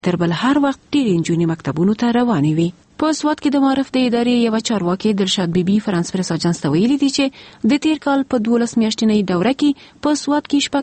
تر بل هر وخت ډېرې نجونې مکتبونو ته روانې وي. په سوات کې د معارف د ادارې یو چارواکي دلشاد بیبي فرانس پریس اجانس ته ویلي دي چې د تیر کال په 12 میاشتنۍ دوره کې په سوات کې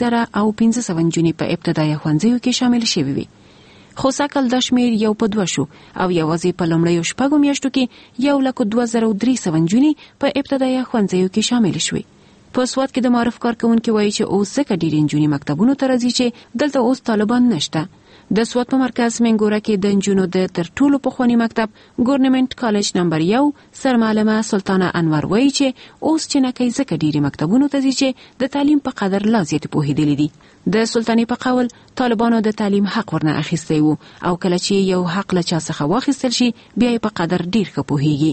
96,500 نجونې په ابتدایي ښوونځیو کې شامل شوې وي. خو سکل د شمیر یو په 2 شو او یوازې په لومړیو 6 میاشتو کې 1,2,300 نجونې په ابتدایي ښوونځیو کې شامل شوې. په سوات کې د معارف کارکونکو وایي چې اوس ځکه ډېرې نجونې مکتبونو ته راځي چې دلته اوس طالبان نشته. د سوات په مرکز منګوره کې د نجونو د تر ټولو پخوانی مکتب ګورنمنت کالج نمبر 1 سرمعلمه سلطانه انور وایي چې اوس چینکې ځکه ډېری مکتبونو ته ځي چې د تعلیم په قدر لا زیات پوهېدلې دي. د سلطانې په قول طالبانو د تعلیم حق ورنه اخیستی وو او کله چې یو حق له چا څخه واخیستل شي بیا یې په قدر ډېر ښه پوهېږي.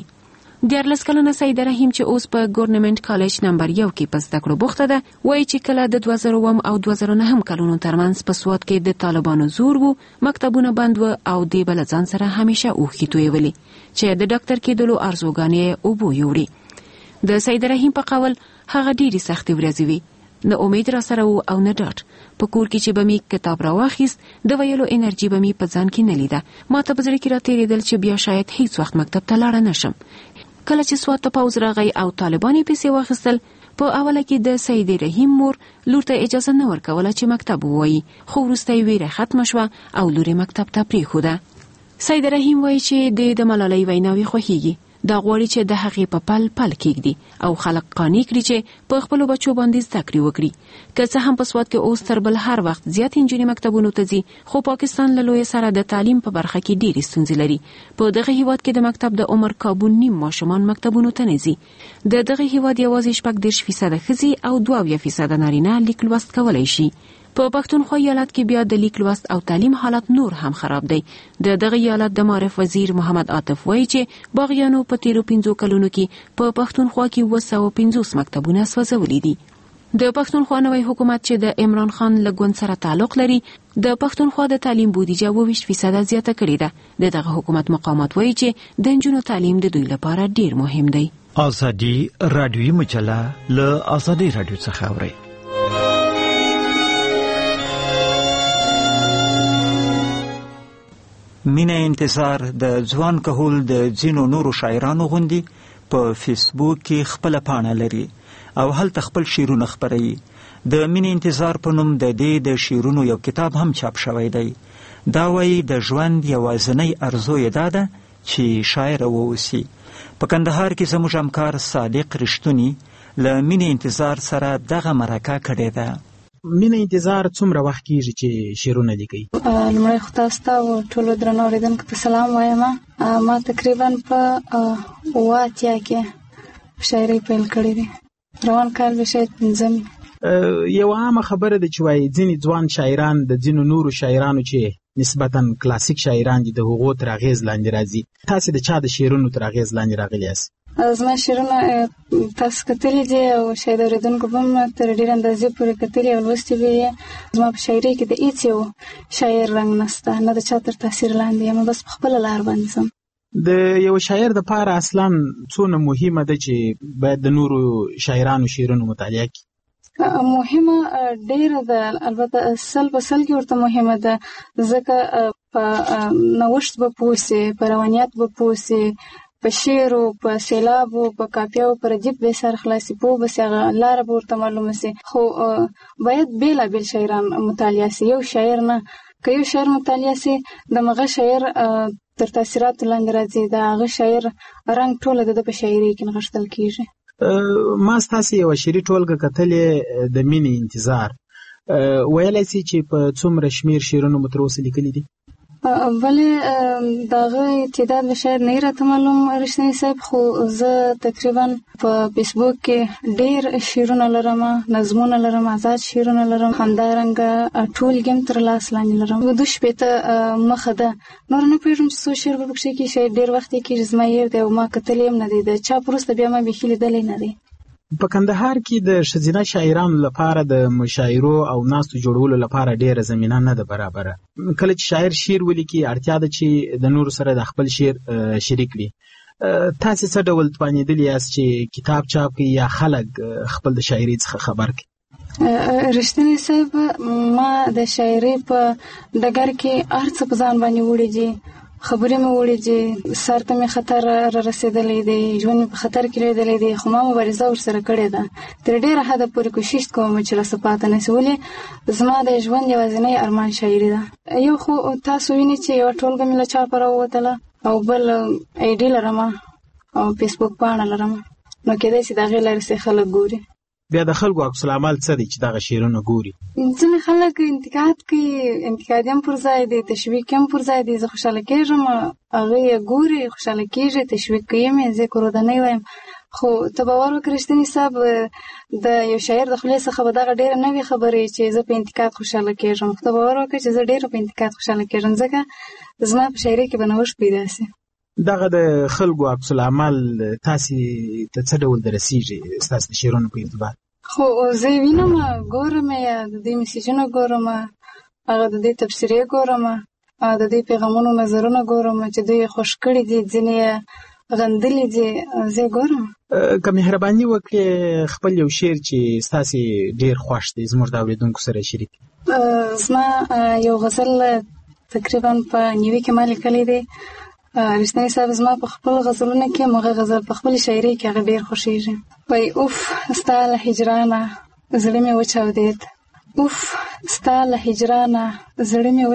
14 کلنه سیده رحیم چې اوس په ګورنمنت کالج نمبر 1 کې په زده کړو بوخته ده وایي چې کله د 2000 او 2009 کلونو ترمنځ په سوات کې د طالبانو زور وو مکتبونه بند و او د بل ځان سره همیشه اوښکې تویولې چې د ډاکټر کېدلو ارزوګانې اوبو یوړي. د سیده رحیم په قول هغه ډېرې سختې ورځې وي، نه امید را سره وو او نه ډاډ. په کور کې چې به می کتاب راواخیست د ویلو انرژي به می په ځان کې نه لیده. ما ته په زړه کې راتېرېدل چې بیا شاید هیڅ وخت مکتب ته لاړه نشم. کله چې سوات ته پوځ راغی او طالبان یې پیسې واخیستل په اوله کې د سید رحیم مور لور ته اجازه نه ورکوله چې مکتب ووایي، خو وروسته یې ویره ختمه شوه او لور یې مکتب ته پرېښوده. سید رحیم وایي چې د ملالۍ ویناوې خوښیږي، دا غواړي چې د هغې په پل پل کېږدي او خلک قانع کړي چې په خپلو بچو باندې زده کړې وکړي. که څه هم په سوات کې اوس تر بل هر وخت زیات نجونې مکتبونو ته ځي، خو پاکستان له لوی سره د تعلیم په برخه کې ډېرې ستونزې لري. په دغه هیواد کې د مکتب د عمر کابو نیم ماشومان مکتبونو ته نه ځي. د دغه هیواد یوازې 40% ښځې او 22% نارینه لیک لوست کولی شي. په پښتونخوا ایالت کې بیا د لیک لوست او تعلیم حالت نور هم خراب دی. د دغه ایالت د معارف وزیر محمد عاطف وایي چې باغیانو په تیرو 15 کلونو کې په پښتونخوا کې 250 مکتبونه سوځولي دي. د پښتونخوا نوی حکومت چې د عمران خان له ګوند سره تعلق لري د پښتونخوا د تعلیم بودیجه 22% زیاته کړې ده. دغه حکومت مقامات وایي چې د نجونو تعلیم د دوی لپاره ډیر مهم دی. ازادي رادیوي مجله له ازادي رادیو څخه اوري. مینه انتظار د ځوان کهول د ځینو نورو شاعرانو غوندي په فیسبوک کې خپل پاڼه لري او هلته خپل شعرونه خپروي. د مینه انتظار په نوم د دې د شعرونو یو کتاب هم چاپ شوی دی. دا وایي د ژوند یوازینۍ ارزو یې دا ده چې شاعر واوسي. په کندهار کې زموږ همکار صادق رښتونی له مینه انتظار سره دغه مرکه کړې ده. مینه انتظار څومره وخت کېږي چې شعرونه لیکئ؟ لومړی خو تاسو ته او ټولو درنو اورېدونکو ته سلام وایم. ما تقریبا په 80 کې شاعري پیل کړې ده. روان کال به شاید 5. یو عامه خبره ده چې وایي ځینې ځوان شاعران د ځینو نورو شاعرانو چې نسبتا کلاسیک شاعران دي د هغو تر اغېز لاندې راځي. تاسې د چا د شعرونو تر اغېز لاندې راغلي یاست؟ زما شعرونه تاسو کتلي دي او شاید اورېدونکو به هم تر ډېرې اندازې پورې کتلي او لوستي به یې. زما په شاعرۍ کې د هېڅ یو شاعر رنګ نشته، نه د چا تر تاثیر لاندې یم، بس په خپله لار باندې ځم. د یو شاعر دپاره اصلا څونه مهمه ده چې باید د نورو شاعرانو شعرونو مطالعه کړي؟ مهمه ډېره ده، البته 100% کې ورته مهمه ده، ځکه په نوښت به پوه سي، په روانیات به پوه سي، په شعرو، په سیلابو، په کاپیاو، په ردیف به سر خلاصي پوه به سي، هغه لاره به ورته معلومه سي. خو باید بېلابېل شاعران مطالعه سي، یو شاعر نه. که یو شاعر مطالعه سي د هغه شاعر تر تاثیراتو لاندې راځي، د هغه شاعر رنګ ټوله د ده په شاعرۍ کې نغښتل کېږي. ما ستاسې یوه شعري ټولګه کتلې د مینې انتظار، ویلی سي چې په څومره شمېر شعرونه مو تر اوسه لیکلي دي؟ ولې د هغه تعداد به شاید نه راته معلوم رښتینی صاحب، خو زه تقریبا په فیسبوک کې ډېر شعرونه لرم، نظمونه لرم، آزاد شعرونه لرم، همدارنګه ټولګې هم تر لاس لاندې لرم. 2 مخه ده، نور نه پوهېږم چې څو شعر به پکښې کېږي، شاید ډېر وخت یې کېږي زما یې دی او ما کتلی هم نه دی، د چاپ وروسته بیا ما بیخي لیدلی نه دی. په کندهار کې د ښځینه شاعرانو لپاره د مشاعرو او ناستو جوړولو لپاره ډېره زمینه نه ده برابره. کله چې شاعر شعر ولیکي اړتیا ده چې د نورو سره د خپل شعر شریک کړي. تاسې څه ډول توانېدلي یاست چې کتاب چاپ کړئ یا خلک خپل د شاعرۍ څخه خبر کړي؟ رښتینی صاحب، ما د شاعرۍ په ډګر کې هر څه په ځان باندې وړي دي، خبرې مې وړي دي، سر ته مې خطر را رسېدلی دی، ژوند مې په خطر کې لیدلی دی، خو ما مبارزه ورسره کړې ده. تر ډېره حده پورې کوشش کوم چې راسه پاته نه شي، ولې زما د ژوند یوازینی ارمان شاعري ده. یو خو تاسو وینئ چې یوه ټولګه مې له چاپه راووتله، او بل ID لرم او فیسبوک پاڼه لرم، نو کېدای شي د هغې لارې سې خلک ګوري. بیا د خلکو عکس العمل څه دی چې دغه شعرونه ګوري؟ ځینې خلک انتقاد کوي، انتقاد هم پر ځای دی، تشویق هم پر ځای دی. زه خوشحاله کېږم، هغه یې ګوري، خوشحاله کېږي، تشویق کوي مې، زه کورودنۍ وایم. خو ته باور وکړې رښتیني صاحب، د یو شاعر د خولې څخه به دغه ډېره نوې خبرې چې زه په انتقاد خوشحاله کېږم. خو ته باور وکړې چې زه ډېره په انتقاد خوشحاله کېږم، ځکه زما په شاعرۍ کې به نوښت پیدا شي. دغه د خلکو عکس العمل تاسې ته څه ډول درسیږي ستاسو د شعرونو په اعتبار؟ خو زه یې وینم، ګورم یې، د دوی میسیجونه ګورم، هغه د دوی تبصرې ګورم، د دوی پیغامونو نظرونه ګورم چې دوی خوښ کړي دي، ځینې یې غندلي دي، زه یې ګورم. که مهرباني وکړې خپل یو شعر چې ستاسې ډېر خوښ دی زموږ د اورېدونکو سره شریک. زما یو غزل تقریبا په نیوي کې ما لیکلی دی. رښتینی صاحب، زما په خپل غزلونه کې هغه غزل په خپل شاعرۍ کې هغه ډېر خوښېږي. وایي اوف ستا له هجرانه زړه مې وچاودېد، اوف ستا له هجرانه زړه مې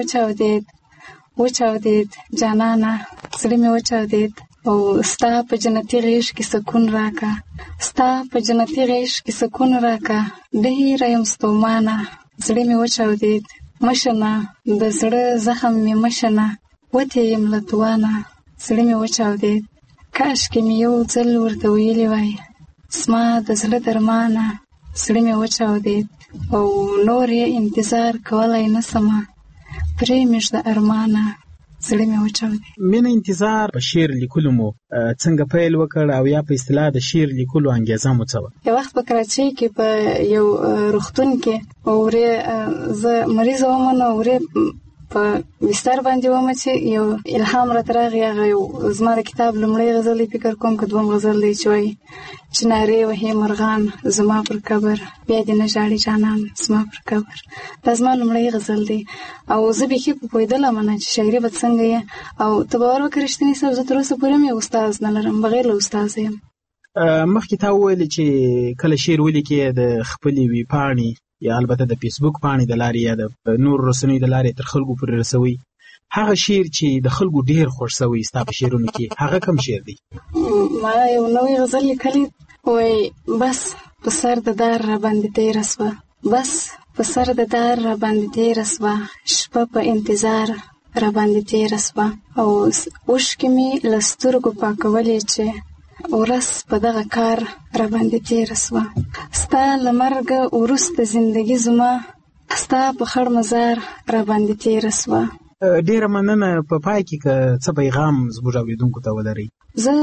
وچاودېد جانانه، زړه مې وچاودېد. او ستا په جنتي غېږ کې سکون راکه، ستا په جنتي غېږ کې سکون راکه، ډېره یم ستومانه، زړه مې وچاودېد. مشنه د زړه زخم مې مشنه، وتې یم له توانه، زړه مې وچاودېد. کاشکې مې یو ځل ورته ویلي وای، زما د زړه درمانه، زړه مې وچاودېد. او نور یې انتظار کولی نه سمه، پرې مې د ارمانه، زړه مې وچاودېد. مینه انتظار په شعر لیکلو مو څنګه پیل وکړ، او یا په اصطلاح د شعر لیکلو انګیزه مو څه وه؟ یو وخت په کراچۍ کې په یو روغتون کې ورې زه مریضه وم، نو ورې په بستر باندې وم چې یو الهام راته راغی. هغه زما د کتاب لومړی غزل دی، فکر کوم که دویم غزل دی، چې وایي چې نارې وهي مرغان زما پر قبر، بیا دې نه ژاړي جانان زما پر قبر. دا زما لومړی غزل دی، او زه بیخي پوهېدلم نه چې شاعري به څنګه یې. او ته باور وکړې رښتینی صاحب، زه تر اوسه پورې هم یو استاد نه لرم، بغیر له استاده یم. مخکې تا وویلې چې کله شعر ولیکې د خپلې وی پاڼې یا البته د فیسبوک پاڼې د لارې یا د نور رسنیو د لارې تر خلکو پورې رسوي. هغه شعر چې د خلکو ډېر خوښ شوی ستا په شعرونو کې، هغه کوم شعر دی؟ ما یو نوی غزل لیکلی، وایي بس په سر د دار را باندې تېره سوه، بس په سر د دار را باندې تېره سوه، شپه په انتظار را باندې تېره سوه، او اوښکې مې له سترګو پاکولې چې ورځ په دغه کار را باندې تېره سوه. ستا له مرګه وروسته زندګي زما، ستا په خړ مزار را باندې تېره سوه. ډېره مننه. په پای کې که څه پیغام زموږ اورېدونکو ته ولرئ؟ زه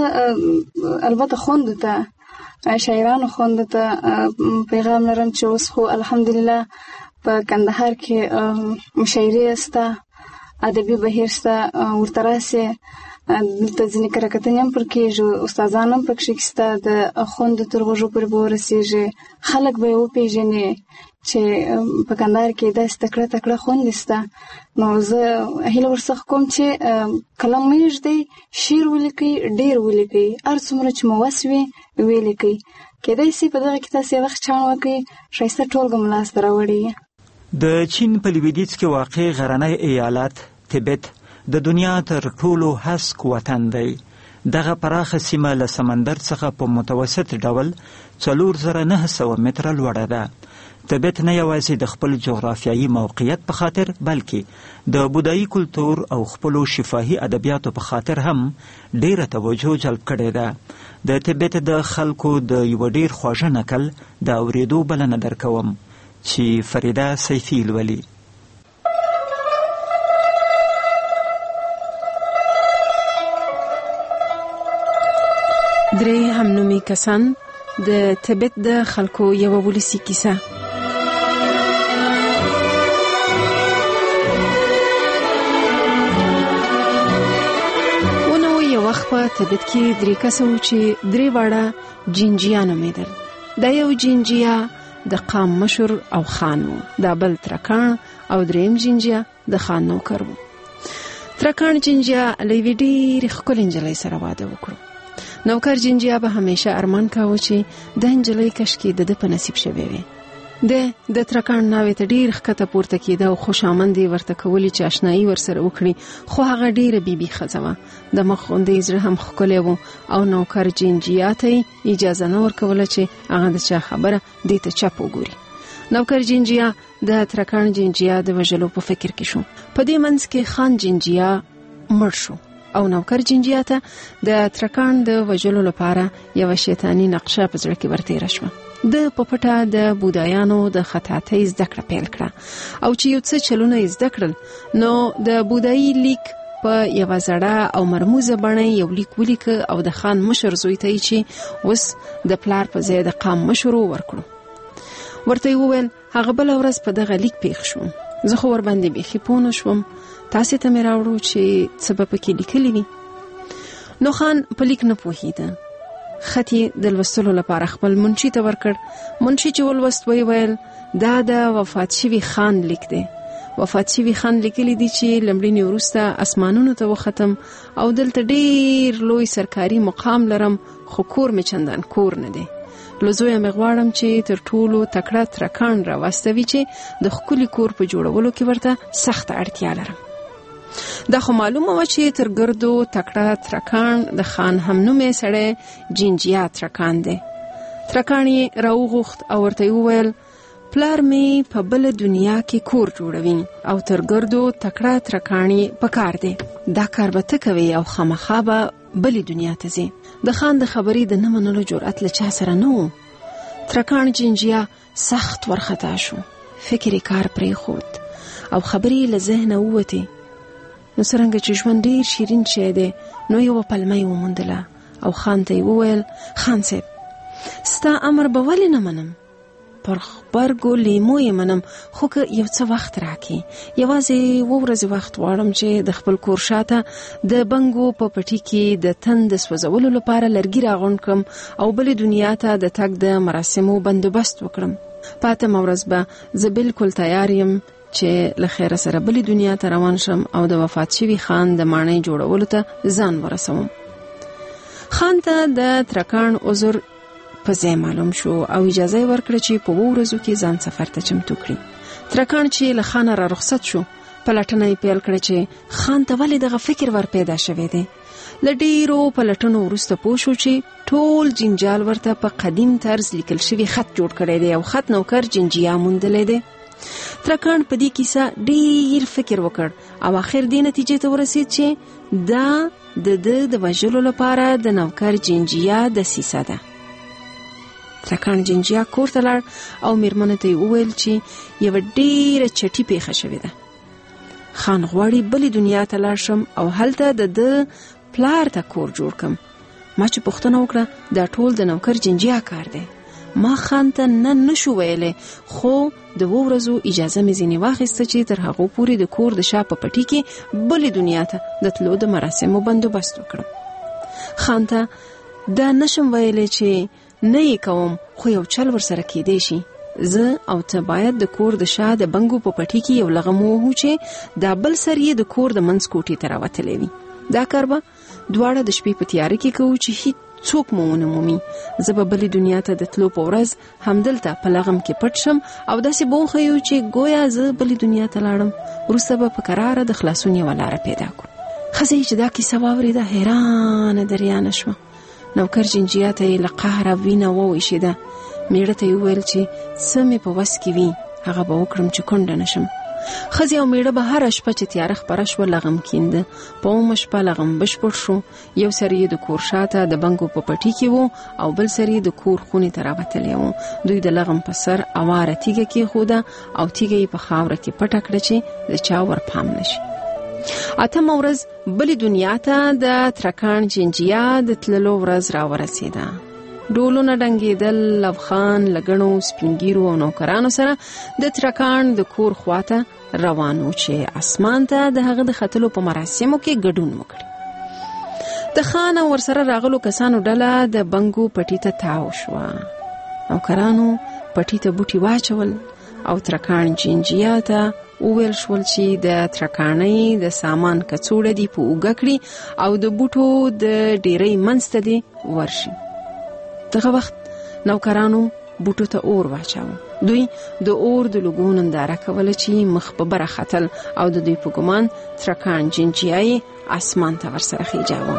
البته خوندو ته، شاعرانو خوندو ته پیغام لرم چې اوس خو الحمدلله په کندهار کې مشاعرې شته، ادبي بهیر شته، ورته راسې دلته ځینې کره کتنې هم پر کېږي، استادان هم پکښې شته، د خوندو تر غوږو پورې به ورسېږي، خلک به یې وپېژني چې په کندهار کې داسې تکړه تکړه خوندې شته. نو زه هیله ورڅخه کوم چې قلم مه ږدئ، شعر ولیکئ، ډېر ولیکئ، هر څومره چې مو وس وي ولیکئ. کېدای شي په دغه کې تاسې یو وخت چاڼ وکړئ، ښایسته ټولګه مو لاسته راوړي. د چین په لویدیځ کې واقع غرنی ایالت تبت د دنیا تر ټولو هسک وطن دی. دغه پراخه سیمه له سمندر څخه په متوسط ډول 4900 متره لوړه ده. تبت نه یوازې د خپل جغرافیایي موقعیت په خاطر، بلکې د بودایي کلتور او خپلو شفاهي ادبیاتو په خاطر هم ډیره توجه جلب کړې ده. د تبت د خلکو د یو ډیر خوږه نکل د اورېدو بلنه درکوم چې فریده سیفی لولي. درې همنومي کسان د تبت د خلکو یو ولسی کیسه. وخت په تبت کې درې کسو چې درې واړه جینجیا نومېدل. دا یو جینجیا د قام مشر او خان و. دا بل ترکان او دریم جنجیا د خان نوکر و. ترکان جنجیا لوی ډیر ښکلې نجلۍ سره واده وکړو. نوکر جنجیا به همیشه ارمان کاوه چې د نجلۍ کشکې د په نصیب شوی وي. د ترکان ناوې ته ډیر ښکته پورته کېده او خوشامندي ورته کولی چې آشنایي ورسره وکړي، خو هغه ډیره بیبي ښځه وه. د مخ غوندې زړه هم ښکلی و او نوکر جنجیا ته اجازه نه ورکوله چې هغه د چا خبره دې ته چپ وګوري. نوکر جنجیا د ترکان جنجیا د وژلو په فکر کې شو. په دې منځ کې خان جنجیا مړ شو او نوکر جنجیا ته د ترکان د وژلو لپاره یو شیطانی نقشه په زړه کې ورتېره شوه. د پپټه د بودایانو د خطاطۍ زده کړه پیل کړه او چې یو څه چلونه زده کړل نو د بودایي لیک په یو زړه او مرموزه بڼه یو لیک ولیک او د خان مشر زوی ته چې اوس د پلار په ځای د قام مشر ورکړو. ورته وویل هغه بل ورځ په دغه لیک پیښ شوم. زه خو ور باندې بیخي پوه نه شوم، تاسو ته مې راوړو چې څه به پکې لیکلي وي. نو خان په لیک نه پوهیده. خط یې د لوستلو لپاره خپل منشي ته ورکړ. منشي چې ولوست ویل دا د وفات شوي خان لیک دی. وفات شوي خان لیکلی دی چې لمړی وروسته اسمانونو ته وختم او دلته ډیر لوی سرکاري مقام لرم، خو کور مې چندان کور نه دی. لزویا مې غواړم چې تر ټولو تکړه ترکان را واستوي چې د خپل کور په جوړولو کې ورته سخت اړتیا لرم. دا خو معلومه و چې تر ګردو تکړه ترکان د خان هم نومې سړی جنجیا ترکان دی. ترکان یې راوغوښت او ورته وویل پلار مې په بل دنیا کې کور جوړوي او تر ګردو تکړه ترکانی پکار دی. دا کار به ته کوي او خامخا به بلی دنیا ته ځي. د خان د خبرې د نه منلو جرأت له چا سره نه و. ترکان جنجیا سخت ورخطا شو. فکر یې کار پرېښود او خبرې له ذهنه ووتې. نو څرنګه چې ژوند ډیر شیرین شی دی نو یو پلمه یې وموندله او خان ته یې وویل خان صاحب ستا امر به ولې نه منم؟ پر خبرګو لیمو یې منم، خو که یو څه وخت راکې، یوازې 2 ورځې وخت غواړم چې د خپل کور شاته د بنګو په پټي کې د تن د سوځولو لپاره لرګي راغونډ کړم او بلې دنیا ته د تګ د مراسمو بندوبست وکړم. پاتمه ورځ به زه بالکل تیار یم چې له خیره سره بلې دنیا ته روان شم او د وفات شوي خان د ماڼۍ جوړولو ته ځان ورسوم. خان ته د ترکان عذر په ځای معلوم شو او اجازه ورکړه چې په 2 ورځو کې ځان سفر ته چمتو کړي. ترکان چې له خانه را رخصت شو پلټنه یې پیل کړه چې خان ته ولې دغه فکر ور پیدا شوی دی. له ډیرو پلټنو وروسته پوه شو چې ټول جنجال ورته په قدیم طرز لیکل شوی خط جوړ کړی دی او خط نوکر جنجیا موندلی دی. ترکان په دې کیسه ډیر فکر وکړ او اخر دې نتیجې ته ورسید چې دا د وژلو لپاره د نوکر جنجیا دسیسه ده. ترکان جنجیا کور ته لاړ او میرمنې ته وویل چې یو ډیره چټي پیښه شوې ده. خان غواړي بلې دنیا ته لاړ شم او هلته د پلار ته کور جوړ کم. ما چې پوښتنه وکړه دا ټول د نوکر جنجیا کار دی. ما خان ته نشو ویلې، خو د 2 ورځو اجازه مې ځینې واخیسته چې تر هغو پورې د کور د شا په پټي کې بلې دنیا ته د تلو د مراسمو بندوبست وکړم. خان ته دا نشم ویلې چې نه یې کوم، خو یو چل ورسره کېدی شي. زه او ته باید د کور د شا د بنګو په پټي کې یو لغم ووهو چې دا بل سر یې د کور د منځ کوټې ته راوتلی وي. دا کار به دواړه د شپې په تیاره کې کوو چې هیڅ څوک مو ونه مومي. زه به بلې دنیا ته د تلو په ورځ همدلته په لغم کې پټ شم او داسې به وښیو چې گویا زه بلې دنیا ته لاړم. وروسته به په کراره د خلاصون یوه لاره پیدا کړو. ښځې چې دا کیسه واورېده حیرانه دریانه شوه. نوکر جنجیا ته یې له قهره وینه وویشېده. میړه ته یې وویل چې څه مې په وس کې وي هغه به وکړم چې کونډه نشم. ښځې او میړه به هره شپه چې تیاره خپره شوه لغم کینده. په 2مه شپه لغم بشپړ شو. یو سر یې د کور شاته د بنګو په پټي کې و او بل سر یې د کور خونې ته راوتلی و. دوی د لغم په سر اواره تیږه کېښوده او تیږه یې په خاوره کې پټه کړه چې د چا ورپام نشي. 8مه ورځ بلې دنیا ته د ترکان جنجیا د تللو ورځ را ورسېده. ډولونه ډنګېدل او خان لګڼو سپینګیرو او نوکرانو سره د ترکان د کور خواته روان و چې اسمان ته د هغه د ختلو په مراسمو کې ګډون وکړي. د خان ورسره راغلو کسانو ډله د بنګو پټي ته تاو شوه. نوکرانو پټي ته بوټي واچول او ترکان جنجیا ته وویل شول چې د ترکانۍ د سامان کڅوړه دی په اوږه کړي او د بوټو د ډیرۍ منځ ته دی ورشي. دغه وخت نوکرانو بوټو ته اور واچاوه. دوی د اور د لوګو ننداره کوله چې مخ په بره ختل او د دوی په ګمان ترکان جنجیای اسمان ته ورسره خیجاوه.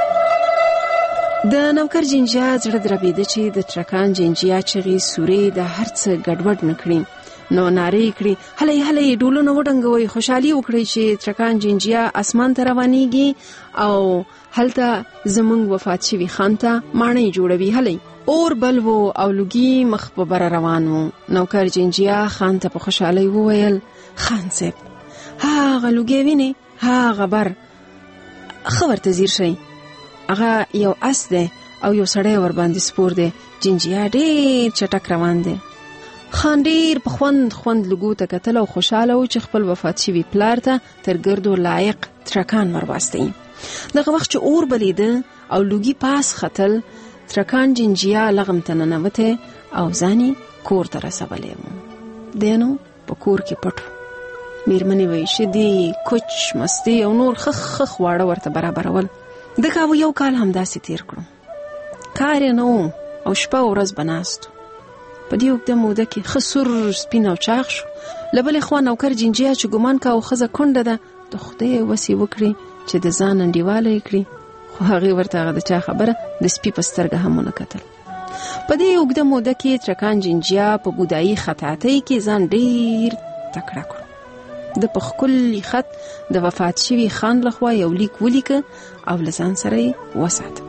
د نوکر جنجیا زړه دربېده چې د ترکان جنجیا چغې سورې د هر څه ګډوډ نه کړي. نو نارې کړي هلئ هلئ ډولونه وډنګوئ، خوشحالي وکړئ چې ترکان جنجیا اسمان ته روانېږي او هلته زمونږ وفات شوي خان ته ماڼۍ جوړوي. هلئ. اور بل وو او لوګي مخ په بره روان وو. نوکر جنجیا خان ته په خوشحالۍ وویل خان صاحب هغه لوګي ویني هغه بر ښه ورته ځیر شئ، هغه یو اس دی او یو سړی ور باندې سپور دی. جنجیا ډېر چټک روان دی. خان ډېر په خوند لوګو ته کتل او خوشاله و چې خپل وفات شوي پلار ته تر ګردو لایق ترکان ورواستوي. دغه وخت چې اور بلیده او لوګي پاس ختل، ترکان جنجیا لغم ته ننوته او ځاني کور ته رسولی و. دینو په کور کې پټ و. میرمنې وی شیدې، کوچ، مستې او نور خخ خواړه ورته برابرول. دغه یو کال همداسې تیر کړو. کار یې نه و او شپه او ورځ به ناست. په دې اوږده موده کې ښه سور سپین او چاغ شو. له بلې خوا نوکر جنجیا چې ګمان کاوه ښځه کونډه ده، د خدای وسې وکړي چې د ځان انډیواله یې کړي، خو هغې ورته هغه د چا خبره د سپي په سترګه هم ونه کتل. په دې اوږده موده کې ترکان جنجیا په بودایي خطاطۍ کې ځان ډېر تکړه کړ. د په ښکلي خط د وفات شوي خان لخوا یو لیک ولیکه او له ځان سره یې وساته.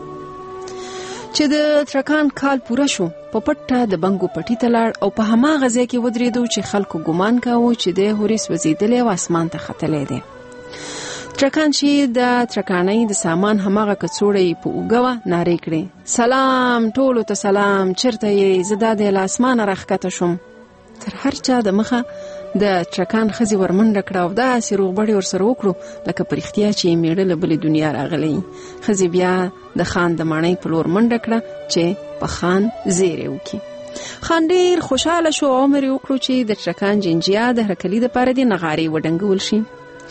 چې د ترکان کال پوره شو، په پټه د بنګو پټي ته لاړ او په هماغه ځای کې ودرېدو چې خلکو ګمان کاوه چې دی هورې سوځېدلی او اسمان ته ختلی دی. ترکان چې د ترکانۍ د سامان هماغه کڅوړه یې په اوږه وه، نارې کړې سلام ټولو ته سلام، چېرته یې؟ زه دا دی له اسمانه راښکته شوم. تر هر چا د مخه د ترکان ښځې ورمنډه کړه او داسې روغبړې ورسره وکړو لکه په رښتیا چې یې میړه له بلې دنیا راغلی. ښځې بیا د خان د ماڼۍ په لور منډه کړه چې په خان زیری وکړي. خان ډېر خوشحاله شو او امر یې وکړو چې د ترکان جنجیا د هرکلي دپاره دې نغارې وډنګول شي،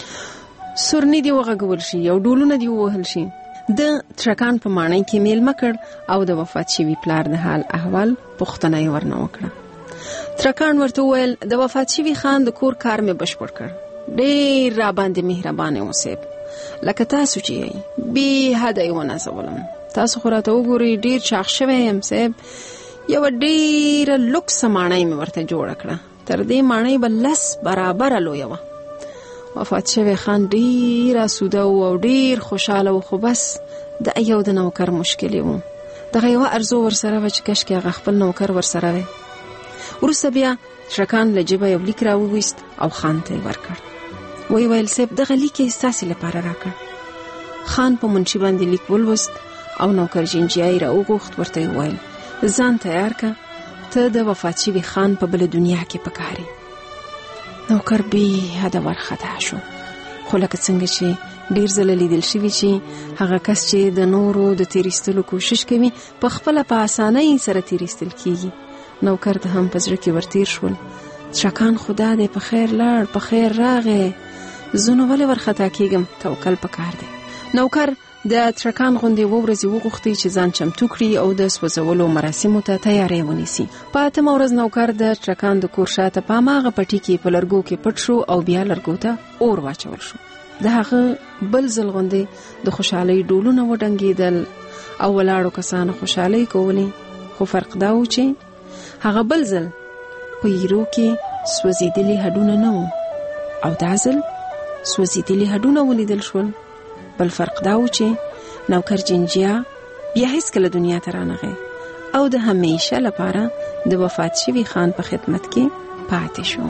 سورني دې وغږول شي او ډولونه دې ووهل شي. د ترکان په ماڼۍ کې میلمه کړ او د وفات شوي پلار د حال احوال پوښتنه یې ورنه وکړه. ترکان ورته وویل د وفات شوي خان د کور کار مې بشپړ کړ. ډېر را باندې مهربانه اوسئ، لکه تاسو چې یې بې حده یې ونازولم. تاسو خو راته وګورئ ډېر چاغ شوی یم صاحب. یوه ډېره لوکسه ماڼۍ مې ورته جوړه کړه، تر دې ماڼۍ به 10 برابره لویه وه. وفات شوی خان ډېر اسوده او ډېر خوشحاله و، خو بس د یو د نوکر مشکلې و. دغه یوه ارزو ورسره وه چې کشکې هغه خپل نوکر ورسره وی. وروسته بیا ترکان له جیبه یو لیک راوویست او خان ته یې ورکړ. وی ویل صاحب دغه لیک یې ستاسې لپاره راکړ. خان په منشي باندې لیک ولوست او نوکر جنجیا یې راوغوښت. ورته یې وویل ځان تیار که، ته د وفات شوي خان په بله دنیا کې پکاري. نوکر بې حده ورخطا شو، خو لکه څنګه چې ډېر ځله لیدل شوي چې هغه کس چې د نورو د تیریستلو کوشش کوي په خپله په اسانۍ سره تیریستل کیږي. نوکر ته هم په زړه کې ورتیر شول ترکان خدا دې په خیر لاړ، په خیر راغی، زه نو ولې ورخطا کېږم، توکل پکار دی. نوکر د ترکان غوندې ورځې وغوښتي چې ځان چمتو کړي او د سوځولو مراسمو ته تیاری ونیسي. په 8مه ورځ نوکر د ترکان د کور شاته په هماغه پټي کې په لرګو کې پټ شو او بیا لرګو ته اور واچول شو. د هغه بل ځل غوندې د خوشحالۍ ډولونه وډنګېدل او ولاړو کسانو خوشحالۍ کولې، خو فرق دا و چې هغه بل ځل په ایرو کې سوځېدلي هډونه نه وو او دا ځل سوځېدلي هډونه ولیدل شول. بل فرق دا و چې نوکر جنجیا بیا هیڅکله دنیا ته رانغی او د همیشه لپاره د وفات شوي خان په خدمت کې پاتې شو.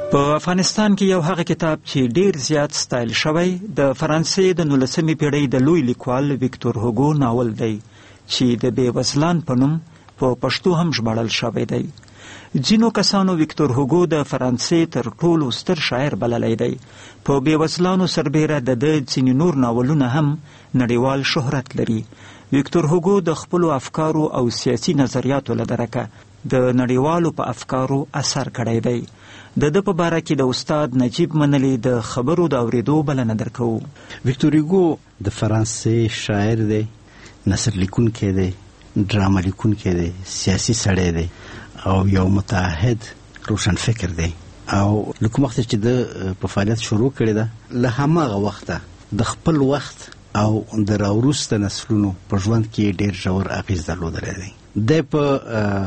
په افغانستان کې یو هغه کتاب چې ډیر زیات ستایل شوی د فرانسې د 19مې پیړۍ د لوی لیکوال ویکتور هوګو ناول دی چې د بېوزلان په نوم په پښتو هم ژباړل شوی دی. ځینو کسانو ویکتور هوګو د فرانسې تر ټولو ستر شاعر بللی دی. په بېوزلانو سربیره د ده ځینې نور ناولونه هم نړیوال شهرت لري. ویکتور هوګو د خپلو افکارو او سیاسي نظریاتو له درکه د نړیوالو په افکارو اثر کړی دی. د ده په باره کې د استاد نجیب منلی د خبرو د اورېدو بلنه درکوو. ویکتور هوګو د فرانسې شاعر دی، نثر لیکونکی دی، ډرامه لیکونکی دی، سیاسي سړی دی او یو متعهد روشن فکر دی. او له کوم وخته چې د په فعالیت شروع کړې ده، له هماغه وخته د خپل وخت او د راوروسته نسلونو په ژوند کې ډېر ژور اغېز درلودلی دی. دی په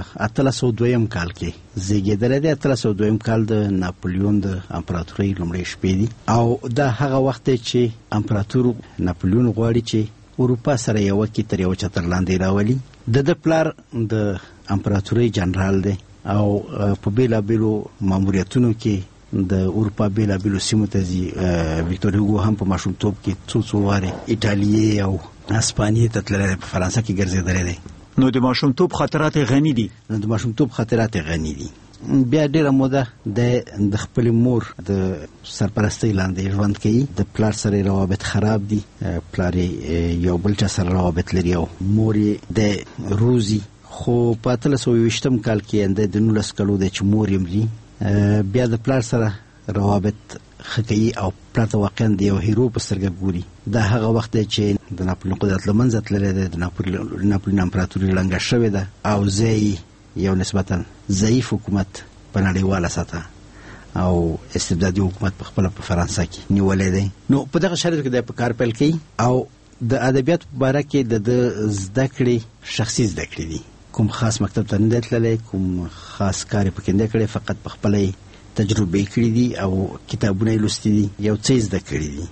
1802 کال کې زیږېدلی دی. 1802 کال د ناپلیون د امپراتورۍ لومړۍ شپې دي او دا هغه وخت دی چې امپراتور ناپلیون غواړي چې اروپا سره یوه کې تر یوه چتر لاندې راولي. د ده پلار د امپراتورۍ جنرال دی او په بېلابېلو ماموریتونو کې د اروپا بېلابېلو سیمو ته ځي. ویکتور هوګو هم په ماشومتوب کې څو وارې ایټالیې او اسپانیې ته تللی دی، په فرانسه کې ګرځېدلی دی. نو د ماشومتوب خاطرات غني دي. د ماشومتوب خاطرات غني دي. بیا ډېره موده د خپلې مور د سرپرستۍ لاندې ژوند کوي. د پلار سره روابط خراب دي، پلار یو بل چا سره روابط لري او مور یې د روزي. خو په 1820 کال کې د 19 کالو دی چې مور یې مري. بیا د پلار سره روابط ښه کوي او پلار ته واقعا د یو هیرو په سترګه ګوري. دا هغه وخت دی چې د ناپلیون قدرت له منځه تللی دی، د ناپلیون امپراتوري ړنګه شوې ده او ځای یو نسبتا ضعیف حکومت په نړیواله سطحه او استبدادي حکومت په خپله په فرانسه کې نیولی دی. نو په دغه شرایطو کې دی په کار پیل کوي او د ادبیاتو په باره کې د زده کړې شخصي زده کړې دي. کوم خاص مکتب ته نه دی تللی، کوم خاص کار یې پکې نه دی کړی، فقط په خپله تجربې کړي دي او کتابونه یې لوستي دي، یو څه یې زده کړي دي.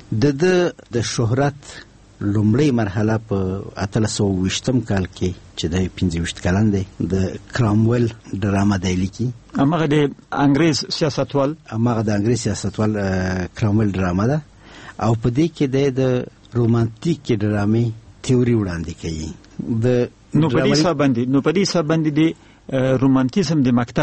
د شهرت لومړی مرحله په 1820 کال کې چې د 25 کلن دی، د کرامویل ډرامه دی لیکي. هماغه د انګریز سیاستوال کرامویل ډرامه ده او په دې کې د رومانتیک ډرامې تیوري وړاندې کوي. نو په دې حساب باندې د رومانتیزم د مکتب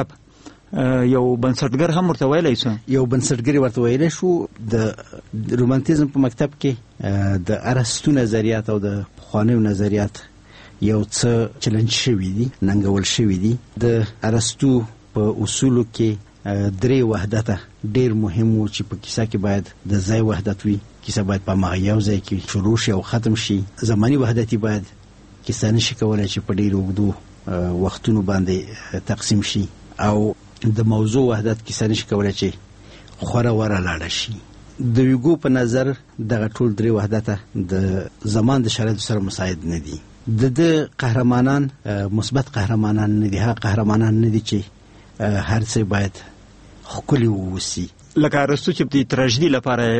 یو بنسټګر هم ورته ویلی شو. یو بنسټګر ورته ویلی شو. د رومانتیزم په مکتب کې د ارسطو نظریات او د پخوانیو نظریات یو څه چلنج شوي دي، ننګول شوي دي. د ارسطو په اصولو کې 3 وحدته ډېر مهم و چې په کیسه کې باید د ځای وحدت وي، کیسه باید په هماغه یو ځای کې شروع شي او ختم شي. زماني وحدتي باید کیسه نشي کولی چې په ډېرو اوږدو وختونو باندې تقسیم شي او د موضوع وحدت کیسه نشي کولی چې خوره وره لاړه شي. د ویګو په نظر دغه ټول 3 وحدته د زمان د شرایطو سره مساعد نه دي. د قهرمانان مثبت قهرمانان نه دي، هغه قهرمانان نه دي چې هر څه باید ښکلي ووسي. لکه ارسطو چې د تراژیدي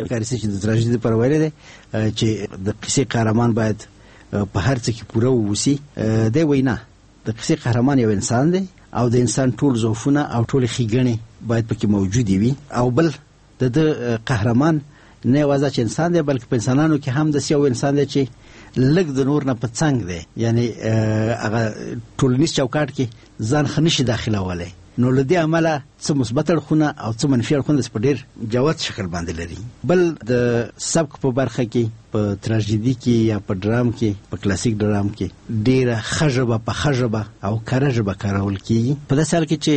لپاره ویلی دی چې د قصې قهرمان باید په هر څه کې پوره ووسي. دی وایي نه، د قصې قهرمان یو انسان دی او د انسان ټول ضعفونه او ټول ښېګڼې باید پکې موجودې وي. او بل د قهرمان نه یوازې چې انسان دی بلکې په انسانانو کې هم داسې یو انسان دی چې لږ د نور نه په څنګ دی، یعنی هغه ټولنیز چوکاټ کې ځان ښه نشي داخلولی. نو له دې عمله څه مثبت اړخونه او څه منفي اړخونه په ډېر جوت شکل باندې لري. بل د سبک په برخه کې په تراژیدي کې یا په ډرام کې، په کلاسیک ډرام کې ډېره ښه ژبه، پخه ژبه او کره ژبه کارول کېږي. په داسې حال کې چې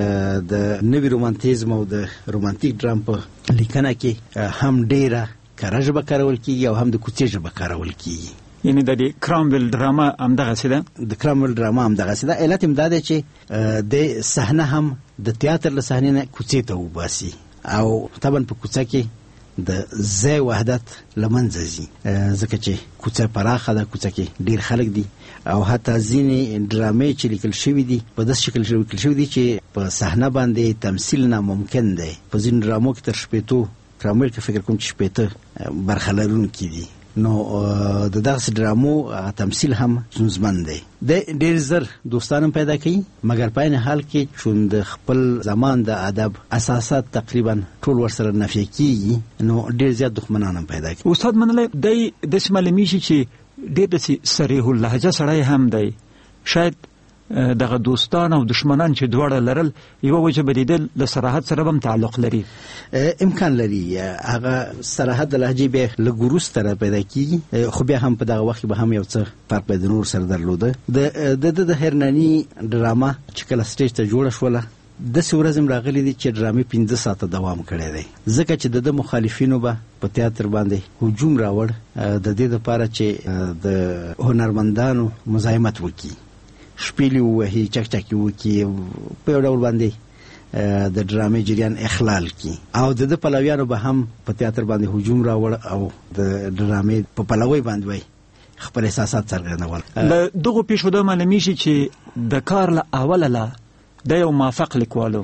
د نوي رومانتیزم او د رومانتیک ډرام په لیکنه کې هم ډېره کره ژبه کارول کېږي او هم د کوڅې ژبه کارول کېږي. یعنی د کرامویل ډرامه همدغسې ده. د کرامویل ډرامه همدغسې ده. علت یې دا دی چې د صحنه هم د تیاتر له صحنې نه کوڅې ته وباسي او طبعا په کوڅه کې د ځای وحدت له منځه ځي، ځکه چې کوڅه پراخه ده، کوڅه کې ډېر خلک دي او حتی ځینې ډرامې چې لیکل شوي دي په داسې شکل لیکل شوي دي چې په صحنه باندې تمثیل ناممکن دی. په ځینو ډرامو کې تر 60 کرامویل کې فکر کوم چې 60 برخه لرونکي دي. نو د دغه ډرامو تمثيل هم ستونزمن دی. د ډېر زر دوستان پیدا کوي، مګر په عین حال کې چې د خپل زمان د ادب اساسات تقریبا ټول ورسره نفي کیږي، نو ډېر زیات دښمنان هم پیدا کوي. استاد منلای د شمالمی شي چې ډېر د صریح اللهجه سړی هم دی، شاید دغه دوستان او دشمنان چې دواړه لرل یو وجه بدیدل له صراحت سره هم تعلق لري. امکان لري هغه صراحت د لهجې به لګوروس تر پیدا کیږي، خو بیا هم په دغه وخت به هم یو څه فرق به د نور سره درلوده. د هرناني ډراما چې کله سټیج ته جوړه شوله د سورزم راغلي دي چې ډرامې 15 ساعته دوام کړی دی، ځکه چې د مخالفینو به په تیاتر باندې هجوم راوړ د دې لپاره چې د هنرمندانو مزاحمت وکړي، شپېلې ووهي، چکچکې وکړي، په یو ډول باندې د ډرامې جریان اخلال کړي، او د پلویانو به هم په تیاتر باندې هجوم راوړ او د ډرامې په پلوي باندې وای خپل احساسات څرګندول. له دغه پیښو د معلومي شي چې د کار له اوله لا د یو موافق لیکوالو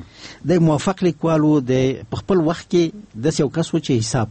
د خپل وخت کې د یو کس و چې حساب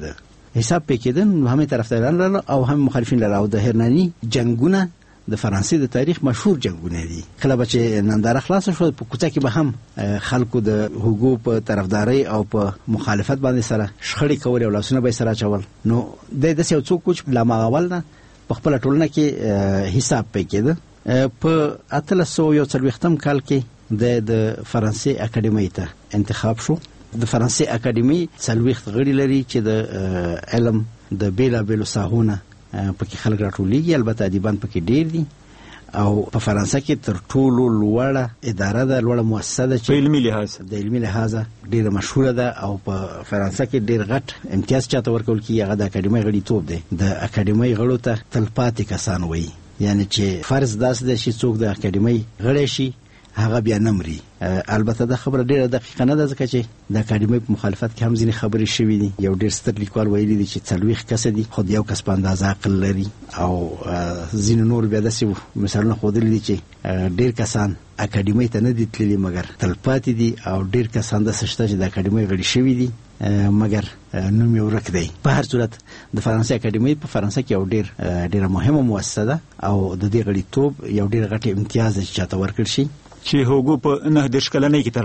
پې کېده نو هم طرفداران لرل او هم مخالفین لرل. او د هرناني جنگونه د فرانسې د تاریخ مشهور جنگونه دي. کله به چې ننداره خلاص شو په کوڅه کې به هم خلکو د هوګو په طرفداري او په مخالفت باندې سره شخړې کولې او لاسونه به سره چول. نو د یو څوک چې لا ماول نه په خپل ټولنه کې حساب پې کېده. په 1840 کال کې د فرانسې اکاډمۍ ته انتخاب شو. د فرانسې اکاډمۍ 40 غړي لري چې د علم د بیلابېلو ساحونه پکې خلک راټولېږي، البته ادیبان پکې ډېر دي، او په فرانسه کې تر ټولو لوړه اداره ده، لوړه مؤسسه ده چې د علمي لحاظ ډېره مشهوره ده، او په فرانسه کې ډېر غټ امتیاز چاته ورکول کېږي، هغه د اکاډمۍ غړیتوب دی. د اکاډمۍ غړو ته تلپاتې کسان وایي، یعنی چې فرض داسې ده چې څوک د اکاډمۍ غړی شي هغه بیا نه مري. البته دا خبره ډیره دقیقه نه ده، ځکه چې د اکاډمۍ په مخالفت کې هم ځینې خبرې شوي دي. یو ډیر ستر لیکوال ویلي دي چې 40 کس دي، خو یو کس په اندازه عقل لري، او ځینې نور بیا داسې مثالونه ښودلي دي چې ډیر کسان اکاډمۍ ته نه دي تللي مګر تلپاتې دي، او ډیر کسان داسې شته چې د اکاډمۍ غړي شوي دي مګر نوم یې ورک دی. په هر صورت د فرانسې اکاډمۍ په فرانسه کې یو ډیره مهمه مؤسسه ده، او د دې غړیتوب یو ډیر غټ امتیاز دی چې چاته ورکړل شي، چې هوګو په 9 کلنۍ کې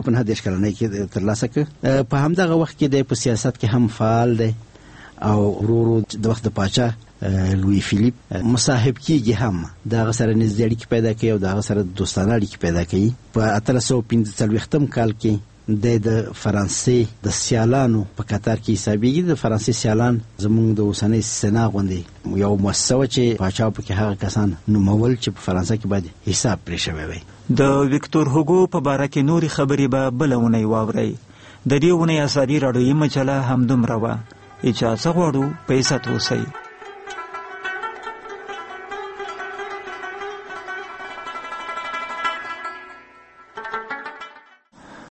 ترلاسه کړ. په همدغه وخت کې د سیاست کې هم فعال دی، او ورو د وخت د پاچا لوی فلیپ مصاحب کیږي، هم دغه سره نږدې اړیکې پیدا کوي او دغه سره دوستانه اړیکې پیدا کوي. په 1845 کال کې د فرانسې د سیالانو په قطار کې حسابېږي. د فرانسې سیالان زموږ د اوسنۍ سنا غوندې یو مؤسسه وه چې پاچا پکې هغه کسان نومول چې په فرانسه کې باید حساب پرې شوی وی. د ویکتور هوګو په باره کې نورې خبرې به بله اونۍ واورئ. د دې اونۍ ازادي راډیویي مجله همدومره وه. اجازه غواړو، په عزت اوسئ.